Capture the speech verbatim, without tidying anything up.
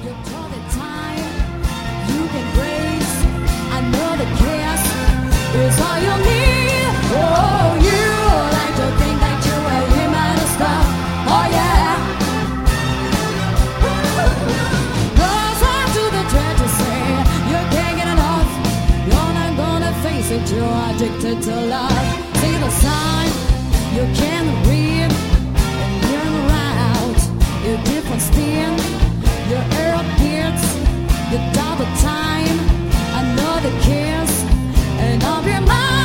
You're all the time. You can grace. I know the kiss is all you need. Oh, you like to think that you were in my stuff. Oh yeah. Goes on to the trend to say you can't get enough. You're not gonna face it. You're addicted to love. See the sign you can't read, and you're out. Your different spin. Your arrow beards. Your double time. Another kiss, and I'll be mine.